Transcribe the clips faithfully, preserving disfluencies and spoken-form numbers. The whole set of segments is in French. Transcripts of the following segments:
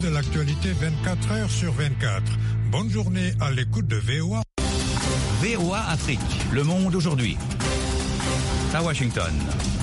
De l'actualité vingt-quatre heures sur vingt-quatre. Bonne journée à l'écoute de V O A. V O A Afrique, le monde aujourd'hui. À Washington.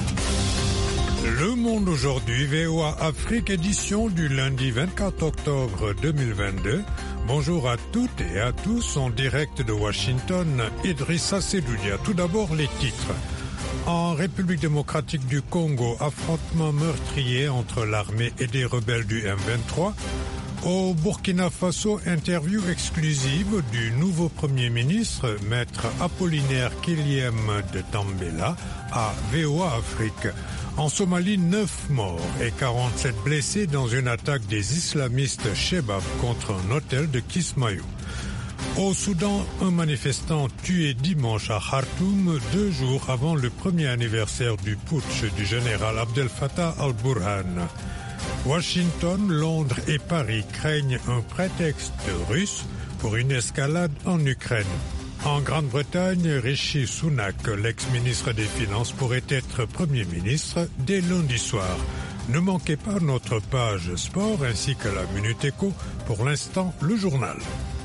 Le monde aujourd'hui, V O A Afrique, édition du lundi vingt-quatre octobre deux mille vingt-deux. Bonjour à toutes et à tous, en direct de Washington, Idrissa Sedoudia. Tout d'abord, les titres. En République démocratique du Congo, affrontement meurtrier entre l'armée et des rebelles du M vingt-trois. Au Burkina Faso, interview exclusive du nouveau Premier ministre, maître Apollinaire Kyliam de Tambela, à V O A Afrique. En Somalie, neuf morts et quarante-sept blessés dans une attaque des islamistes Shebab contre un hôtel de Kismayo. Au Soudan, un manifestant tué dimanche à Khartoum, deux jours avant le premier anniversaire du putsch du général Abdel Fattah al-Burhan. Washington, Londres et Paris craignent un prétexte russe pour une escalade en Ukraine. En Grande-Bretagne, Rishi Sunak, l'ex-ministre des Finances, pourrait être Premier ministre dès lundi soir. Ne manquez pas notre page sport ainsi que la Minute Éco. Pour l'instant, le journal.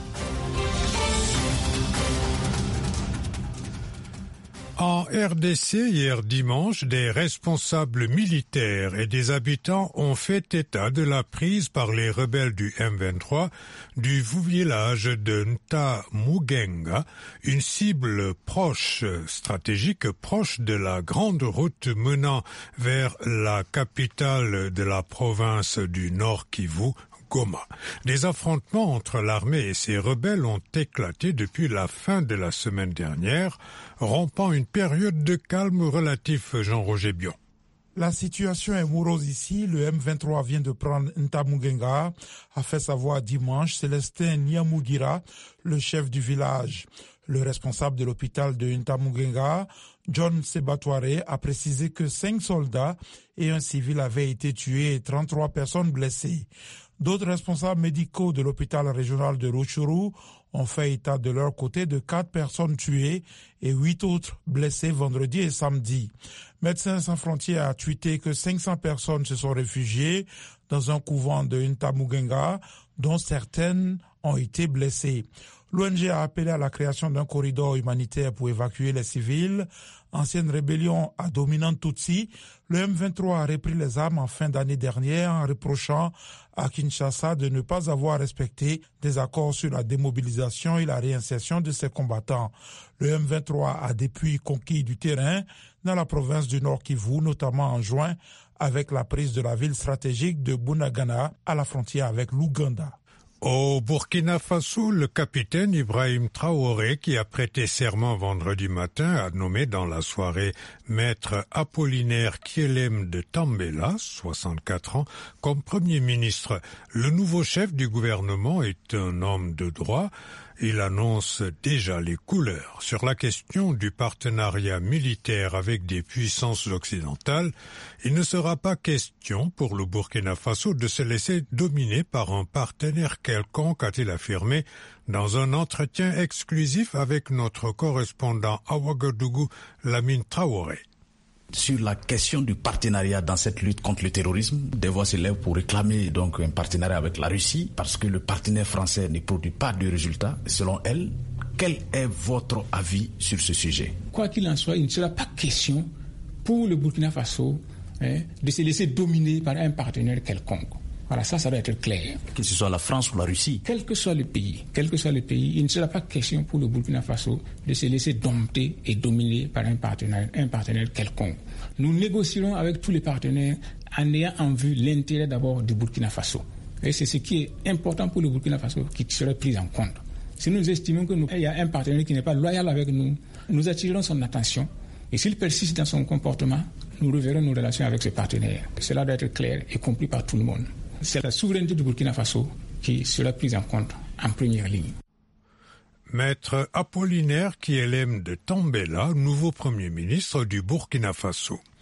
En R D C, hier dimanche, des responsables militaires et des habitants ont fait état de la prise par les rebelles du M vingt-trois du village de Ntamugenga, une cible proche, stratégique proche de la grande route menant vers la capitale de la province du Nord Kivu, Goma. Des affrontements entre l'armée et ses rebelles ont éclaté depuis la fin de la semaine dernière, rompant une période de calme relatif, Jean-Roger Bion. La situation est morose ici. Le M vingt-trois vient de prendre Ntamugenga, a fait savoir dimanche Célestin Niamugira, le chef du village. Le responsable de l'hôpital de Ntamugenga, John Sebatouare, a précisé que cinq soldats et un civil avaient été tués et trente-trois personnes blessées. D'autres responsables médicaux de l'hôpital régional de Rutshuru ont fait état de leur côté de quatre personnes tuées et huit autres blessées vendredi et samedi. Médecins sans frontières a tweeté que cinq cents personnes se sont réfugiées dans un couvent de Ntamugenga, dont certaines ont été blessées. L'O N G a appelé à la création d'un corridor humanitaire pour évacuer les civils. Ancienne rébellion à dominante Tutsi, le M vingt-trois a repris les armes en fin d'année dernière en reprochant à Kinshasa de ne pas avoir respecté des accords sur la démobilisation et la réinsertion de ses combattants. Le M vingt-trois a depuis conquis du terrain dans la province du Nord Kivu, notamment en juin avec la prise de la ville stratégique de Bunagana à la frontière avec l'Ouganda. Au Burkina Faso, le capitaine Ibrahim Traoré, qui a prêté serment vendredi matin, a nommé dans la soirée maître Apollinaire Kyliam de Tambela, soixante-quatre ans, comme Premier ministre. Le nouveau chef du gouvernement est un homme de droit. Il annonce déjà les couleurs. Sur la question du partenariat militaire avec des puissances occidentales, il ne sera pas question pour le Burkina Faso de se laisser dominer par un partenaire quelconque, a-t-il affirmé dans un entretien exclusif avec notre correspondant à Ouagadougou, Lamine Traoré. Sur la question du partenariat dans cette lutte contre le terrorisme, des voix se lèvent pour réclamer donc un partenariat avec la Russie parce que le partenaire français ne produit pas de résultats. Selon elle, quel est votre avis sur ce sujet? Quoi qu'il en soit, il ne sera pas question pour le Burkina Faso hein, de se laisser dominer par un partenaire quelconque. Voilà, ça, ça doit être clair. Que ce soit la France ou la Russie. Quel que soit le pays, quel que soit le pays, il ne sera pas question pour le Burkina Faso de se laisser dompter et dominer par un partenaire, un partenaire quelconque. Nous négocierons avec tous les partenaires en ayant en vue l'intérêt d'abord du Burkina Faso. Et c'est ce qui est important pour le Burkina Faso qui serait pris en compte. Si nous estimons qu'il y a un partenaire qui n'est pas loyal avec nous, nous attirerons son attention. Et s'il persiste dans son comportement, nous reverrons nos relations avec ce partenaire. Cela doit être clair et compris par tout le monde. C'est la souveraineté du Burkina Faso qui sera prise en compte en première ligne. Maître Apollinaire Kyliam de Tambela, nouveau Premier ministre du Burkina Faso.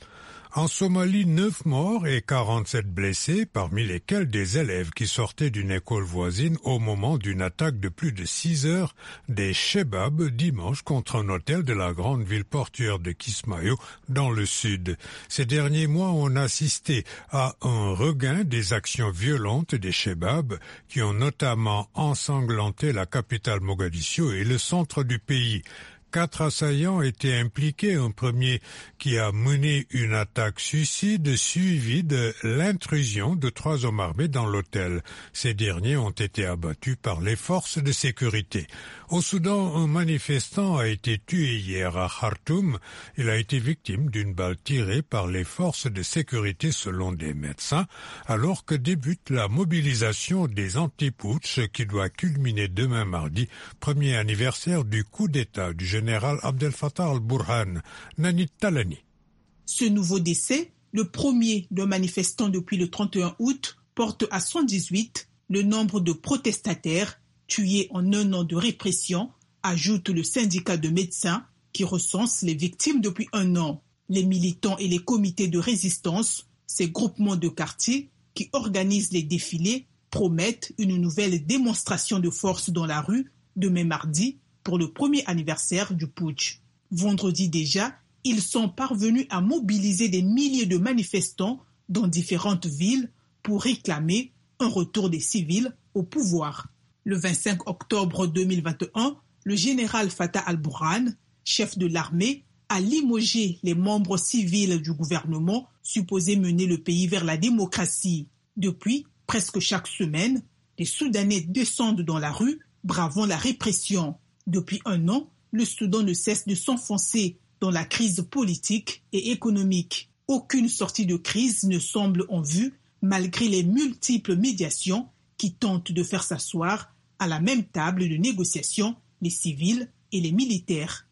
En Somalie, neuf morts et quarante-sept blessés, parmi lesquels des élèves qui sortaient d'une école voisine au moment d'une attaque de plus de six heures des Chebab dimanche contre un hôtel de la grande ville portuaire de Kismayo dans le sud. Ces derniers mois, on a assisté à un regain des actions violentes des Chebab qui ont notamment ensanglanté la capitale Mogadiscio et le centre du pays. Quatre assaillants étaient impliqués, un premier qui a mené une attaque suicide suivie de l'intrusion de trois hommes armés dans l'hôtel. Ces derniers ont été abattus par les forces de sécurité. Au Soudan, un manifestant a été tué hier à Khartoum. Il a été victime d'une balle tirée par les forces de sécurité selon des médecins, alors que débute la mobilisation des anti-putsch qui doit culminer demain mardi, premier anniversaire du coup d'État du général Abdel Fattah al-Burhan. Nani Talani. Ce nouveau décès, le premier d'un manifestant depuis le trente et un août, porte à cent dix-huit le nombre de protestataires tués en un an de répression, ajoute le syndicat de médecins qui recense les victimes depuis un an. Les militants et les comités de résistance, ces groupements de quartier qui organisent les défilés, promettent une nouvelle démonstration de force dans la rue demain mardi pour le premier anniversaire du putsch. Vendredi déjà, ils sont parvenus à mobiliser des milliers de manifestants dans différentes villes pour réclamer un retour des civils au pouvoir. Le vingt-cinq octobre deux mille vingt et un, le général Fattah al-Burhan, chef de l'armée, a limogé les membres civils du gouvernement supposés mener le pays vers la démocratie. Depuis, presque chaque semaine, les Soudanais descendent dans la rue, bravant la répression. Depuis un an, le Soudan ne cesse de s'enfoncer dans la crise politique et économique. Aucune sortie de crise ne semble en vue, malgré les multiples médiations qui tentent de faire s'asseoir à la même table de négociation les civils et les militaires.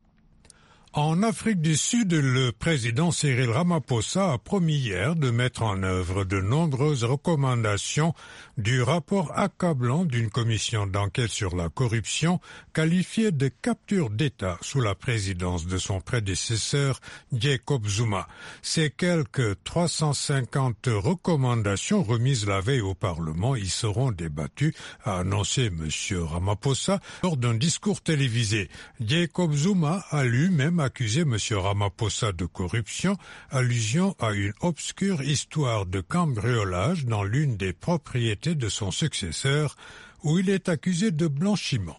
En Afrique du Sud, le président Cyril Ramaphosa a promis hier de mettre en œuvre de nombreuses recommandations du rapport accablant d'une commission d'enquête sur la corruption qualifiée de capture d'État sous la présidence de son prédécesseur Jacob Zuma. Ces quelques trois cent cinquante recommandations remises la veille au Parlement y seront débattues, a annoncé M. Ramaphosa lors d'un discours télévisé. Jacob Zuma a lui-même accusé M. Ramaphosa de corruption, allusion à une obscure histoire de cambriolage dans l'une des propriétés de son successeur, où il est accusé de blanchiment.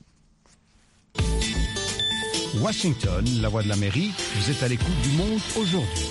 Washington, la voix de l'Amérique, vous êtes à l'écoute du monde aujourd'hui.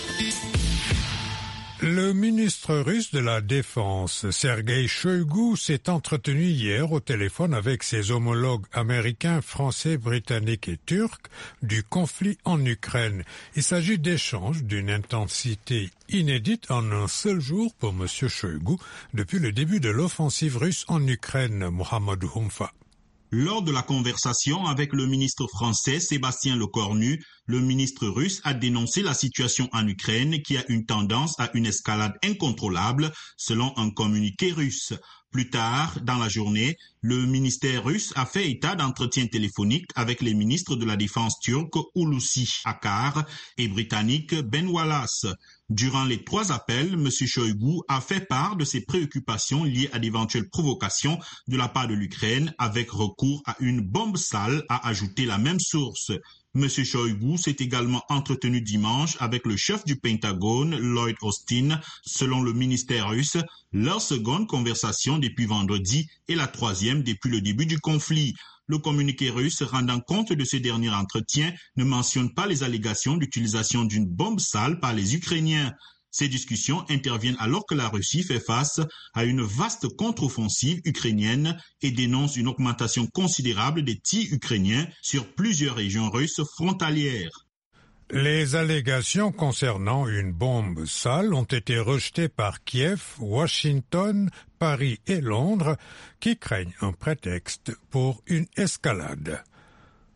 Le ministre russe de la Défense, Sergueï Shoïgu, s'est entretenu hier au téléphone avec ses homologues américains, français, britanniques et turcs du conflit en Ukraine. Il s'agit d'échanges d'une intensité inédite en un seul jour pour M. Shoïgu depuis le début de l'offensive russe en Ukraine, Mohamed Houmfa. Lors de la conversation avec le ministre français Sébastien Lecornu, le ministre russe a dénoncé la situation en Ukraine qui a une tendance à une escalade incontrôlable, selon un communiqué russe. Plus tard, dans la journée, le ministère russe a fait état d'entretiens téléphoniques avec les ministres de la Défense turque Hulusi Akar et britannique Ben Wallace. Durant les trois appels, M. Shoïgu a fait part de ses préoccupations liées à d'éventuelles provocations de la part de l'Ukraine avec recours à une bombe sale, a ajouté la même source. M. Shoïgu s'est également entretenu dimanche avec le chef du Pentagone, Lloyd Austin, selon le ministère russe, leur seconde conversation depuis vendredi et la troisième depuis le début du conflit. Le communiqué russe rendant compte de ce dernier entretien ne mentionne pas les allégations d'utilisation d'une bombe sale par les Ukrainiens. Ces discussions interviennent alors que la Russie fait face à une vaste contre-offensive ukrainienne et dénonce une augmentation considérable des tirs ukrainiens sur plusieurs régions russes frontalières. Les allégations concernant une bombe sale ont été rejetées par Kiev, Washington, Paris et Londres, qui craignent un prétexte pour une escalade.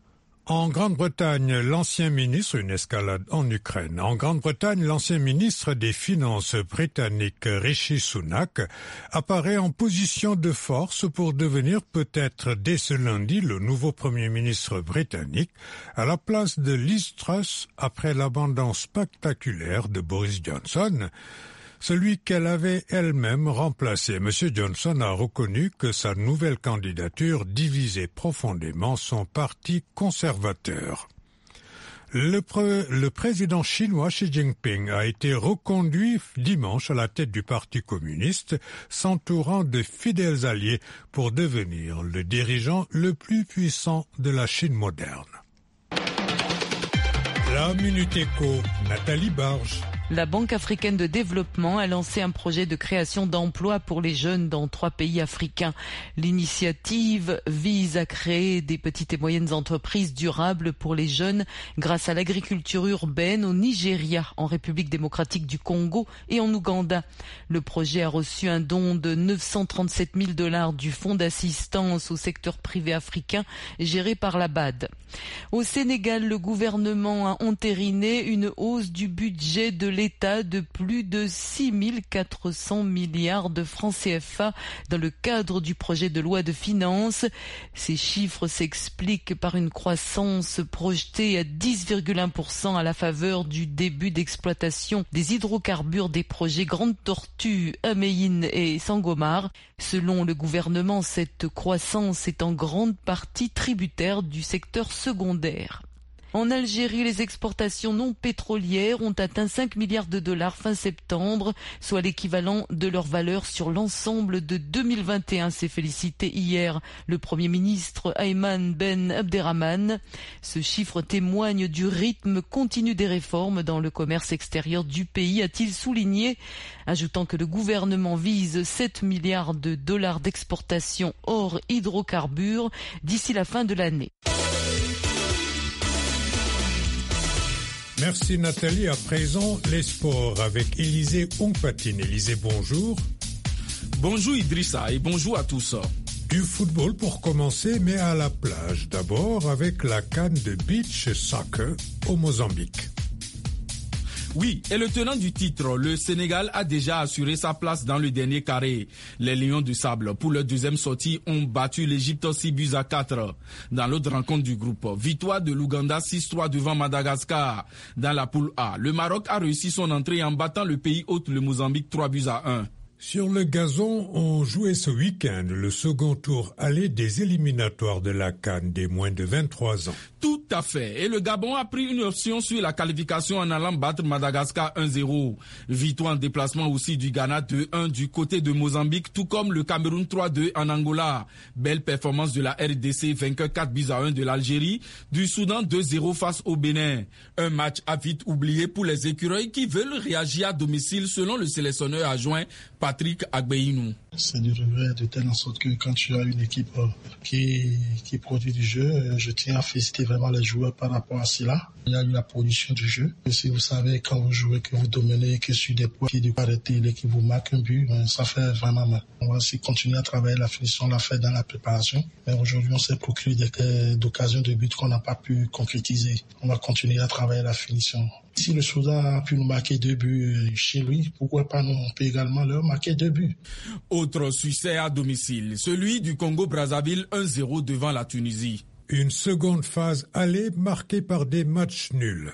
En Grande-Bretagne, l'ancien ministre, une escalade en Ukraine. En Grande-Bretagne, l'ancien ministre des Finances britannique Rishi Sunak apparaît en position de force pour devenir peut-être dès ce lundi le nouveau Premier ministre britannique à la place de Liz Truss après l'abandon spectaculaire de Boris Johnson, celui qu'elle avait elle-même remplacé. Monsieur Johnson a reconnu que sa nouvelle candidature divisait profondément son parti conservateur. Le, pre, le président chinois Xi Jinping a été reconduit dimanche à la tête du Parti communiste, s'entourant de fidèles alliés pour devenir le dirigeant le plus puissant de la Chine moderne. La Minute Éco, Nathalie Barge. La Banque africaine de développement a lancé un projet de création d'emplois pour les jeunes dans trois pays africains. L'initiative vise à créer des petites et moyennes entreprises durables pour les jeunes grâce à l'agriculture urbaine au Nigeria, en République démocratique du Congo et en Ouganda. Le projet a reçu un don de neuf cent trente-sept mille dollars du Fonds d'assistance au secteur privé africain géré par la B A D. Au Sénégal, le gouvernement a entériné une hausse du budget de l'État de plus de six mille quatre cents milliards de francs C F A dans le cadre du projet de loi de finances. Ces chiffres s'expliquent par une croissance projetée à dix virgule un pour cent à la faveur du début d'exploitation des hydrocarbures des projets Grande Tortue, Améine et Sangomar. Selon le gouvernement, cette croissance est en grande partie tributaire du secteur secondaire. En Algérie, les exportations non pétrolières ont atteint cinq milliards de dollars fin septembre, soit l'équivalent de leur valeur sur l'ensemble de deux mille vingt et un, s'est félicité hier le Premier ministre Ayman Ben Abderrahmane. Ce chiffre témoigne du rythme continu des réformes dans le commerce extérieur du pays, a-t-il souligné, ajoutant que le gouvernement vise sept milliards de dollars d'exportation hors hydrocarbures d'ici la fin de l'année. Merci Nathalie. À présent, les sports avec Élisée Onkpatine. Élisée, bonjour. Bonjour Idrissa et bonjour à tous. Du football pour commencer, mais à la plage. D'abord avec la CAN de beach soccer au Mozambique. Oui, et le tenant du titre, le Sénégal a déjà assuré sa place dans le dernier carré. Les Lions du Sable, pour leur deuxième sortie, ont battu l'Égypte six buts à quatre. Dans l'autre rencontre du groupe, victoire de l'Ouganda six trois devant Madagascar. Dans la poule A, le Maroc a réussi son entrée en battant le pays hôte, le Mozambique, trois buts à un. Sur le gazon, on jouait ce week-end le second tour aller des éliminatoires de la CAN des moins de vingt-trois ans. Tout à fait. Et le Gabon a pris une option sur la qualification en allant battre Madagascar un zéro. Victoire en déplacement aussi du Ghana deux un du côté de Mozambique, tout comme le Cameroun trois deux en Angola. Belle performance de la R D C, vainqueur quatre buts à un de l'Algérie, du Soudan deux zéro face au Bénin. Un match à vite oublié pour les écureuils qui veulent réagir à domicile selon le sélectionneur adjoint Patrick Agbeinou. C'est du regret de telle en sorte que quand tu as une équipe qui, qui produit du jeu, je tiens à féliciter vraiment les joueurs par rapport à cela. Il y a eu la production du jeu. Et si vous savez quand vous jouez que vous dominez, que sur des points qui du arrêter et qui vous marque un but, ça fait vraiment mal. On va aussi continuer à travailler la finition, on l'a fait dans la préparation. Mais aujourd'hui, on s'est procuré des, d'occasions de buts qu'on n'a pas pu concrétiser. On va continuer à travailler la finition. Si le Soudan a pu nous marquer deux buts chez lui, pourquoi pas nous, on peut également leur marquer deux buts. Autre succès à domicile, celui du Congo-Brazzaville un zéro devant la Tunisie. Une seconde phase allée marquée par des matchs nuls.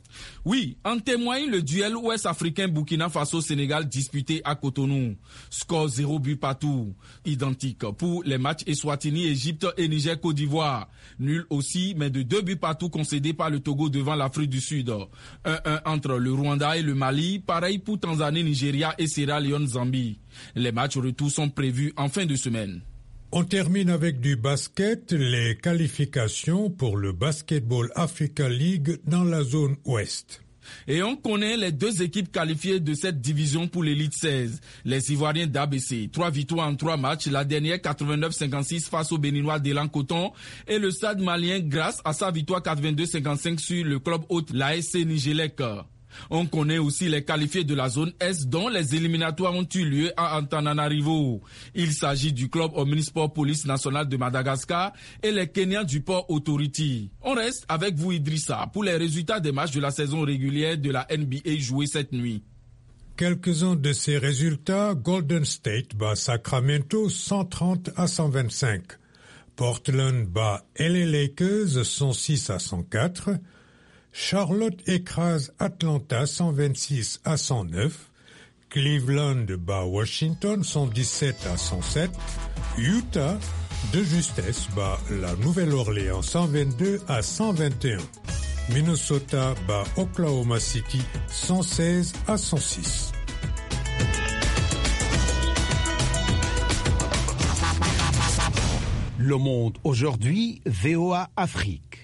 Oui, en témoigne le duel ouest-africain Burkina Faso-Sénégal disputé à Cotonou. Score zéro but partout. Identique pour les matchs Eswatini, Égypte et Niger-Côte d'Ivoire. Nul aussi, mais de deux buts partout concédés par le Togo devant l'Afrique du Sud. un un entre le Rwanda et le Mali. Pareil pour Tanzanie, Nigeria et Sierra Leone-Zambie. Les matchs retour sont prévus en fin de semaine. On termine avec du basket, les qualifications pour le Basketball Africa League dans la zone ouest. Et on connaît les deux équipes qualifiées de cette division pour l'élite seize. Les Ivoiriens d'A B C, trois victoires en trois matchs, la dernière quatre-vingt-neuf cinquante-six face aux Béninois d'Elan Coton, et le Stade malien grâce à sa victoire quatre-vingt-deux cinquante-cinq sur le club hôte, l'A S C Nigelec. On connaît aussi les qualifiés de la zone Est dont les éliminatoires ont eu lieu à Antananarivo. Il s'agit du club Omnisport Police Nationale de Madagascar et les Kenyans du Port Authority. On reste avec vous Idrissa pour les résultats des matchs de la saison régulière de la N B A joués cette nuit. Quelques-uns de ces résultats, Golden State bat Sacramento cent trente à cent vingt-cinq. Portland bat L A Lakers cent six à cent quatre. Charlotte écrase Atlanta cent vingt-six à cent neuf. Cleveland bat Washington cent dix-sept à cent sept. Utah, de justesse, bat la Nouvelle-Orléans cent vingt-deux à cent vingt et un. Minnesota bat Oklahoma City cent seize à cent six. Le Monde aujourd'hui, V O A Afrique.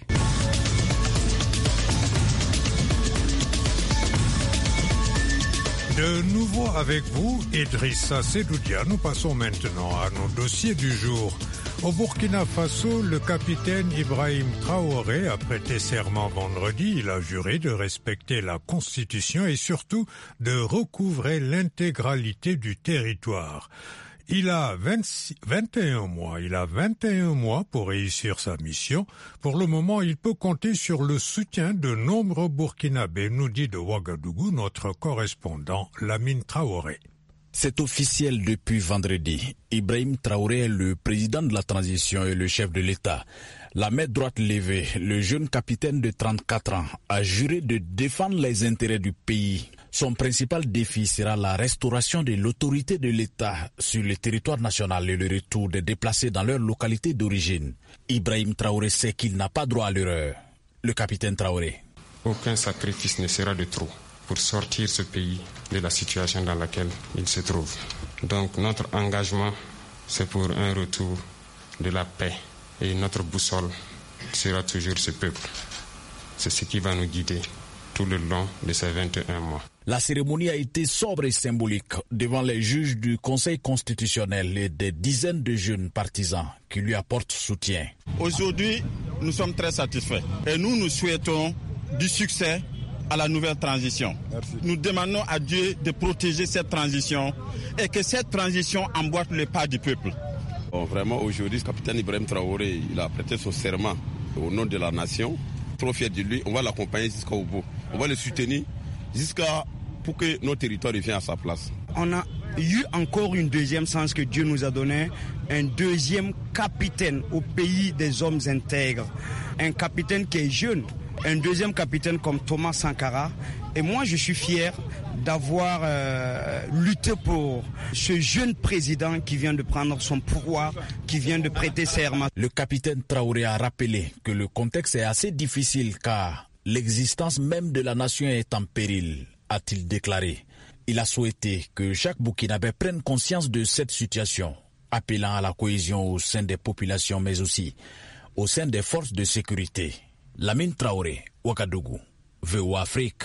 De nouveau avec vous, Idrissa Sedoudia. Nous passons maintenant à nos dossiers du jour. Au Burkina Faso, le capitaine Ibrahim Traoré a prêté serment vendredi. Il a juré de respecter la Constitution et surtout de recouvrer l'intégralité du territoire. Il a vingt-six, vingt et un mois. Il a vingt et un mois pour réussir sa mission. Pour le moment, il peut compter sur le soutien de nombreux Burkinabés, nous dit de Ouagadougou notre correspondant Lamine Traoré. C'est officiel depuis vendredi. Ibrahim Traoré est le président de la transition et le chef de l'État. La main droite levée, le jeune capitaine de trente-quatre ans a juré de défendre les intérêts du pays. Son principal défi sera la restauration de l'autorité de l'État sur le territoire national et le retour des déplacés dans leur localité d'origine. Ibrahim Traoré sait qu'il n'a pas droit à l'erreur. Le capitaine Traoré. Aucun sacrifice ne sera de trop pour sortir ce pays de la situation dans laquelle il se trouve. Donc notre engagement, c'est pour un retour de la paix. Et notre boussole sera toujours ce peuple. C'est ce qui va nous guider tout le long de ces vingt et un mois. La cérémonie a été sobre et symbolique devant les juges du Conseil constitutionnel et des dizaines de jeunes partisans qui lui apportent soutien. Aujourd'hui, nous sommes très satisfaits et nous nous souhaitons du succès à la nouvelle transition. Merci. Nous demandons à Dieu de protéger cette transition et que cette transition emboîte le pas du peuple. Bon, vraiment, aujourd'hui, le capitaine Ibrahim Traoré, il a prêté son serment au nom de la nation. Trop fier de lui, on va l'accompagner jusqu'au bout. On va le soutenir jusqu'à pour que notre territoire revienne à sa place. On a eu encore une deuxième chance que Dieu nous a donné, un deuxième capitaine au pays des hommes intègres, un capitaine qui est jeune, un deuxième capitaine comme Thomas Sankara. Et moi, je suis fier d'avoir euh, lutté pour ce jeune président qui vient de prendre son pouvoir, qui vient de prêter serment. Le capitaine Traoré a rappelé que le contexte est assez difficile car l'existence même de la nation est en péril, a-t-il déclaré. Il a souhaité que chaque Burkinabé prenne conscience de cette situation, appelant à la cohésion au sein des populations mais aussi au sein des forces de sécurité. Lamine Traoré, Ouagadougou, V O A Afrique.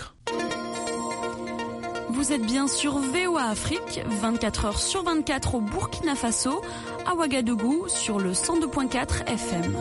Vous êtes bien sur V O A Afrique, vingt-quatre heures sur vingt-quatre au Burkina Faso, à Ouagadougou sur le cent deux virgule quatre F M.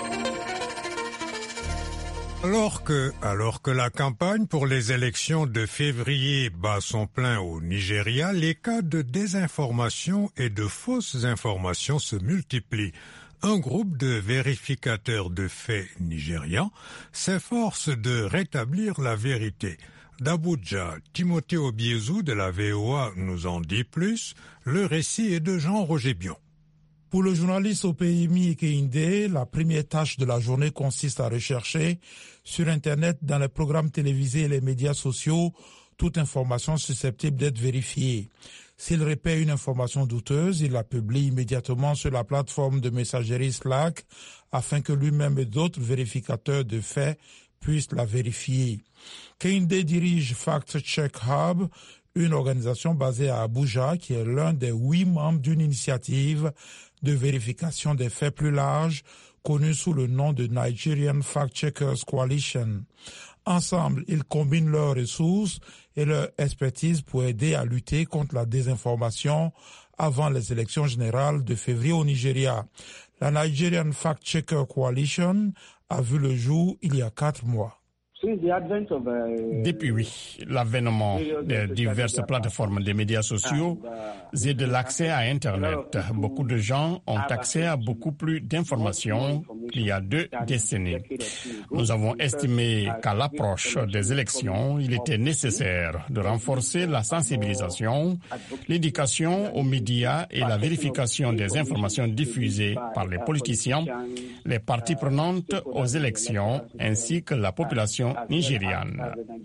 Alors que, alors que la campagne pour les élections de février bat son plein au Nigeria, les cas de désinformation et de fausses informations se multiplient. Un groupe de vérificateurs de faits nigérians s'efforce de rétablir la vérité. D'Abuja, Timothée Obiezou de la V O A nous en dit plus. Le récit est de Jean-Roger Bion. Pour le journaliste au P M I Kehinde, la première tâche de la journée consiste à rechercher sur Internet, dans les programmes télévisés et les médias sociaux, toute information susceptible d'être vérifiée. S'il repère une information douteuse, il la publie immédiatement sur la plateforme de messagerie Slack afin que lui-même et d'autres vérificateurs de faits puissent la vérifier. Kehinde dirige Fact Check Hub, une organisation basée à Abuja qui est l'un des huit membres d'une initiative de vérification des faits plus large, connue sous le nom de Nigerian Fact Checkers Coalition. Ensemble, ils combinent leurs ressources et leur expertise pour aider à lutter contre la désinformation avant les élections générales de février au Nigeria. La Nigerian Fact Checker Coalition a vu le jour il y a quatre mois. Depuis oui, l'avènement de diverses plateformes des médias sociaux et de l'accès à Internet, beaucoup de gens ont accès à beaucoup plus d'informations qu'il y a deux décennies. Nous avons estimé qu'à l'approche des élections, il était nécessaire de renforcer la sensibilisation, l'éducation aux médias et la vérification des informations diffusées par les politiciens, les parties prenantes aux élections ainsi que la population nigériane.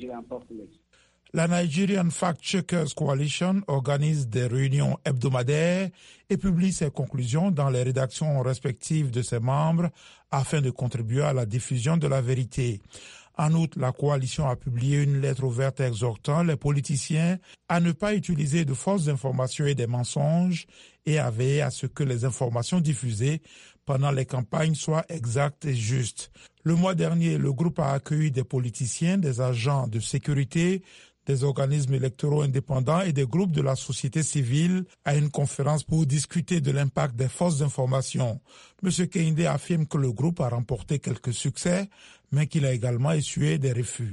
La Nigerian Fact Checkers Coalition organise des réunions hebdomadaires et publie ses conclusions dans les rédactions respectives de ses membres afin de contribuer à la diffusion de la vérité. En outre, la coalition a publié une lettre ouverte exhortant les politiciens à ne pas utiliser de fausses informations et des mensonges et à veiller à ce que les informations diffusées pendant les campagnes soient exactes et justes. Le mois dernier, le groupe a accueilli des politiciens, des agents de sécurité, des organismes électoraux indépendants et des groupes de la société civile à une conférence pour discuter de l'impact des fausses informations. M. Kehinde affirme que le groupe a remporté quelques succès, mais qu'il a également essuyé des refus.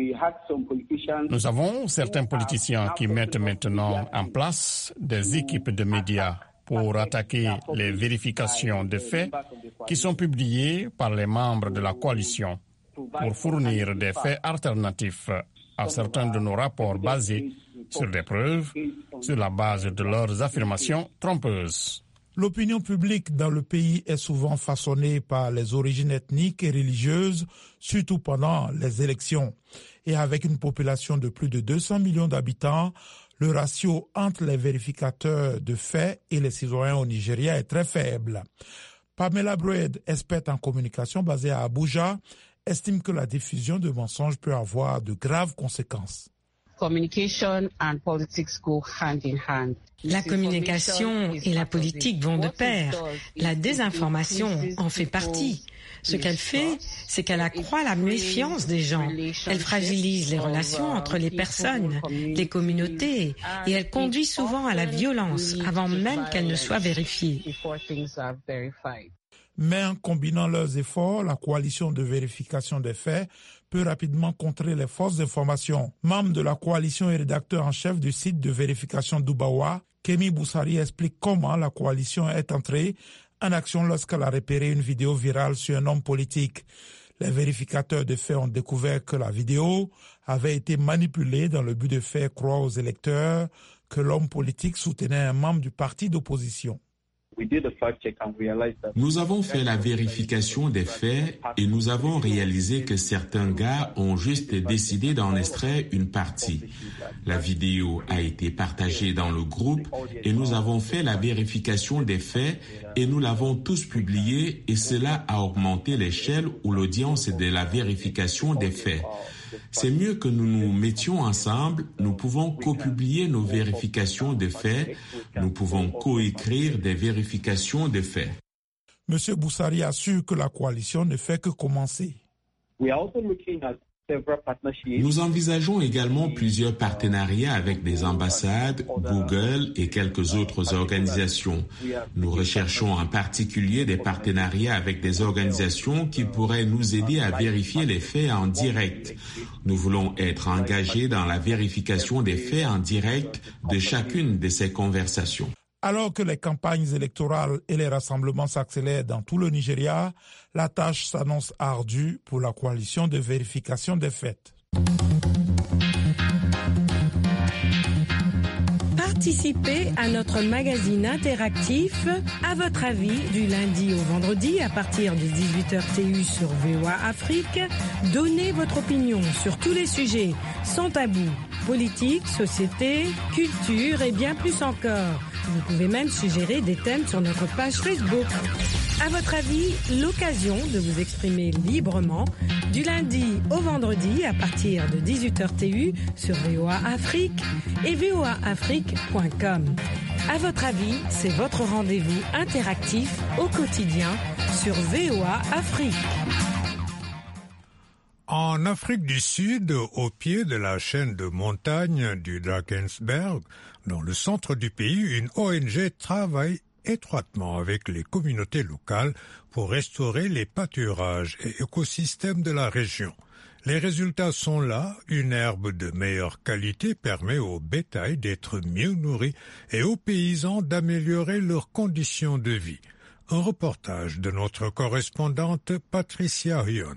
Nous avons certains politiciens qui mettent maintenant en place des équipes de médias pour attaquer les vérifications de faits qui sont publiées par les membres de la coalition pour fournir des faits alternatifs à certains de nos rapports basés sur des preuves, sur la base de leurs affirmations trompeuses. L'opinion publique dans le pays est souvent façonnée par les origines ethniques et religieuses, surtout pendant les élections. Et avec une population de plus de deux cents millions d'habitants, le ratio entre les vérificateurs de faits et les citoyens au Nigeria est très faible. Pamela Broed, experte en communication basée à Abuja, estime que la diffusion de mensonges peut avoir de graves conséquences. La communication et la politique vont de pair. La désinformation en fait partie. Ce qu'elle fait, c'est qu'elle accroît la méfiance des gens. Elle fragilise les relations entre les personnes, les communautés, et elle conduit souvent à la violence avant même qu'elle ne soit vérifiée. Mais en combinant leurs efforts, la coalition de vérification des faits peut rapidement contrer les fausses informations. Membre de la coalition et rédacteur en chef du site de vérification d'Ubawa, Kemi Boussari explique comment la coalition est entrée en action lorsqu'elle a repéré une vidéo virale sur un homme politique. Les vérificateurs de faits ont découvert que la vidéo avait été manipulée dans le but de faire croire aux électeurs que l'homme politique soutenait un membre du parti d'opposition. Nous avons fait la vérification des faits et nous avons réalisé que certains gars ont juste décidé d'en extraire une partie. La vidéo a été partagée dans le groupe et nous avons fait la vérification des faits et nous l'avons tous publié et cela a augmenté l'échelle ou l'audience de la vérification des faits. C'est mieux que nous nous mettions ensemble, nous pouvons co-publier nos vérifications de faits, nous pouvons co-écrire des vérifications de faits. M. Boussari assure que la coalition ne fait que commencer. Nous envisageons également plusieurs partenariats avec des ambassades, Google et quelques autres organisations. Nous recherchons en particulier des partenariats avec des organisations qui pourraient nous aider à vérifier les faits en direct. Nous voulons être engagés dans la vérification des faits en direct de chacune de ces conversations. Alors que les campagnes électorales et les rassemblements s'accélèrent dans tout le Nigeria, la tâche s'annonce ardue pour la coalition de vérification des faits. Participez à notre magazine interactif À votre avis du lundi au vendredi à partir de dix-huit heures T U sur V O A Afrique. Donnez votre opinion sur tous les sujets sans tabou. Politique, société, culture et bien plus encore. Vous pouvez même suggérer des thèmes sur notre page Facebook. À votre avis, l'occasion de vous exprimer librement du lundi au vendredi à partir de dix-huit heures T U sur V O A Afrique et V O A Afrique point com. À votre avis, c'est votre rendez-vous interactif au quotidien sur V O A Afrique. En Afrique du Sud, au pied de la chaîne de montagnes du Drakensberg, dans le centre du pays, une O N G travaille étroitement avec les communautés locales pour restaurer les pâturages et écosystèmes de la région. Les résultats sont là. Une herbe de meilleure qualité permet au bétail d'être mieux nourri et aux paysans d'améliorer leurs conditions de vie. Un reportage de notre correspondante Patricia Huon.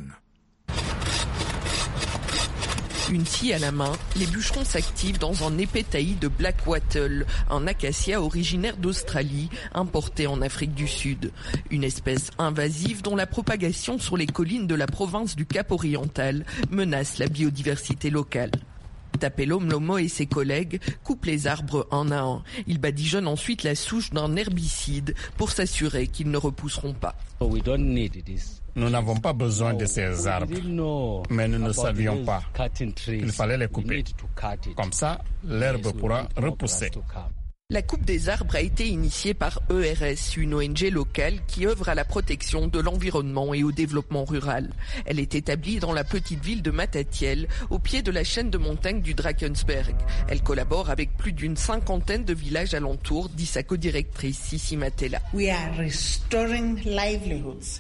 Une scie à la main, les bûcherons s'activent dans un épais taillis de Black Wattle, un acacia originaire d'Australie, importé en Afrique du Sud. Une espèce invasive dont la propagation sur les collines de la province du Cap Oriental menace la biodiversité locale. Tapelo Mlomo et ses collègues coupent les arbres un à un. Ils badigeonnent ensuite la souche d'un herbicide pour s'assurer qu'ils ne repousseront pas. Nous n'avons pas besoin de ces arbres, mais nous ne savions pas qu'il fallait les couper. Comme ça, l'herbe pourra repousser. La coupe des arbres a été initiée par E R S, une O N G locale qui œuvre à la protection de l'environnement et au développement rural. Elle est établie dans la petite ville de Matatiel, au pied de la chaîne de montagnes du Drakensberg. Elle collabore avec plus d'une cinquantaine de villages alentours, dit sa codirectrice Sissi Matela. We are restoring livelihoods.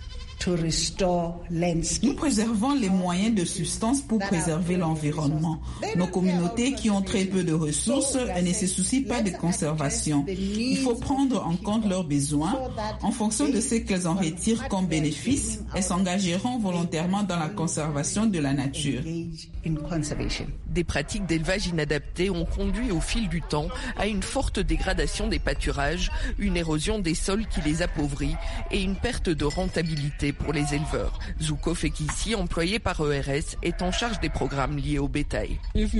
Nous préservons les moyens de subsistance pour préserver l'environnement. Nos communautés qui ont très peu de ressources ne se soucient pas de conservation. Il faut prendre en compte leurs besoins. En fonction de ce qu'elles en retirent comme bénéfice, elles s'engageront volontairement dans la conservation de la nature. Des pratiques d'élevage inadaptées ont conduit au fil du temps à une forte dégradation des pâturages, une érosion des sols qui les appauvrit et une perte de rentabilité pour les éleveurs. Zouko Fekissi, employé par E R S, est en charge des programmes liés au bétail.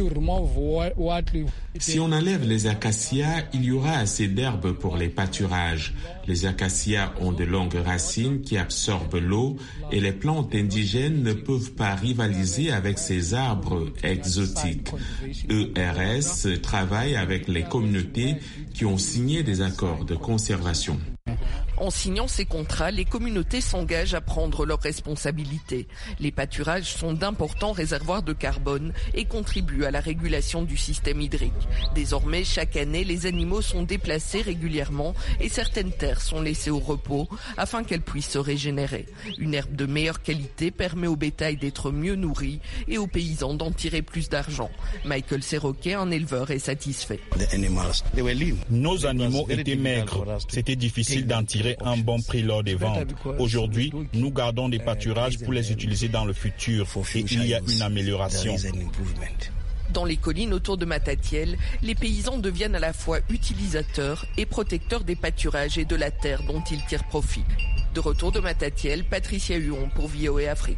Si on enlève les acacias, il y aura assez d'herbe pour les pâturages. Les acacias ont de longues racines qui absorbent l'eau et les plantes indigènes ne peuvent pas rivaliser avec ces arbres exotiques. E R S travaille avec les communautés qui ont signé des accords de conservation. En signant ces contrats, les communautés s'engagent à prendre leurs responsabilités. Les pâturages sont d'importants réservoirs de carbone et contribuent à la régulation du système hydrique. Désormais, chaque année, les animaux sont déplacés régulièrement et certaines terres sont laissées au repos afin qu'elles puissent se régénérer. Une herbe de meilleure qualité permet au bétail d'être mieux nourri et aux paysans d'en tirer plus d'argent. Michael Serroquet, un éleveur, est satisfait. Nos animaux étaient maigres. C'était difficile d'en tirer un bon prix lors des ventes. Aujourd'hui, nous gardons des pâturages pour les utiliser dans le futur et il y a une amélioration. Dans les collines autour de Matatiel, les paysans deviennent à la fois utilisateurs et protecteurs des pâturages et de la terre dont ils tirent profit. De retour de Matatiel, Patricia Huon pour V O A Afrique.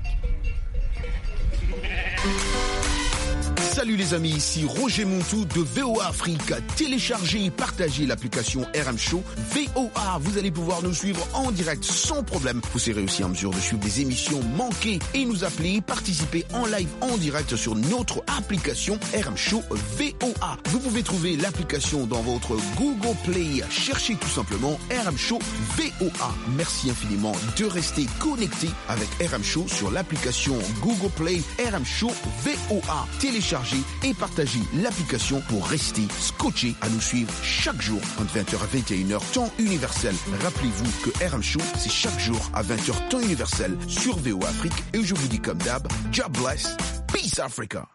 Salut les amis, ici Roger Montou de V O A Afrique. Téléchargez et partagez l'application R M Show V O A. Vous allez pouvoir nous suivre en direct sans problème. Vous serez aussi en mesure de suivre des émissions manquées et nous appeler, participer en live en direct sur notre application R M Show V O A. Vous pouvez trouver l'application dans votre Google Play. Cherchez tout simplement R M Show V O A. Merci infiniment de rester connecté avec R M Show sur l'application Google Play R M Show V O A. Téléchargez et partagez l'application pour rester scotché à nous suivre chaque jour entre vingt heures à vingt et une heures temps universel. Rappelez-vous que R M Show, c'est chaque jour à vingt heures temps universel sur V O A Afrique. Et je vous dis comme d'hab, God bless, peace Africa.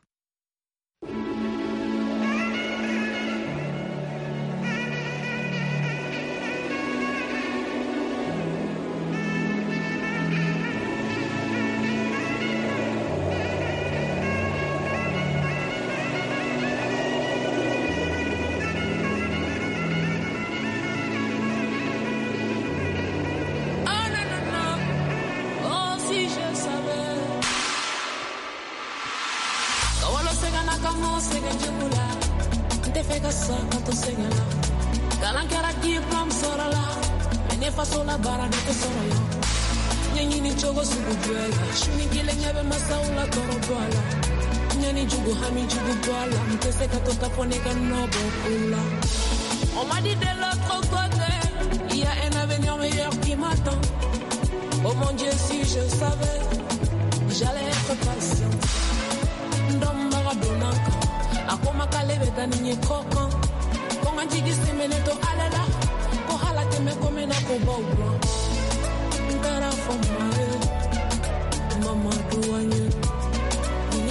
On m'a dit de l'autre côté, il y a un avenir meilleur qui m'attend. Oh mon Dieu, si je savais, j'allais être patient. Ndomba donaka, akoma kalebe taninye koko. Konga jigi simeneto alela, kohala teme komena kobobo. Ndara fomare, mama duanye.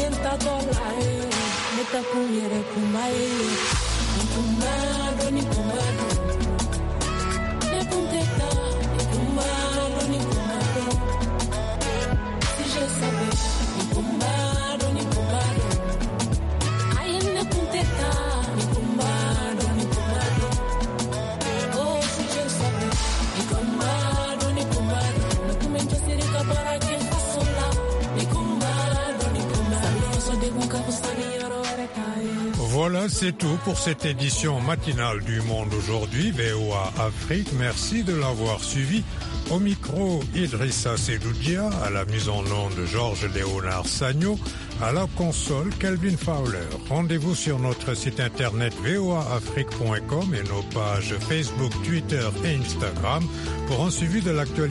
Voilà, c'est tout pour cette édition matinale du Monde aujourd'hui, V O A Afrique. Merci de l'avoir suivi. Au micro, Idrissa Sedoudia, à la mise en onde Georges Léonard Sagno, à la console Kelvin Fowler. Rendez-vous sur notre site internet v o a afrique point com et nos pages Facebook, Twitter et Instagram pour un suivi de l'actualité.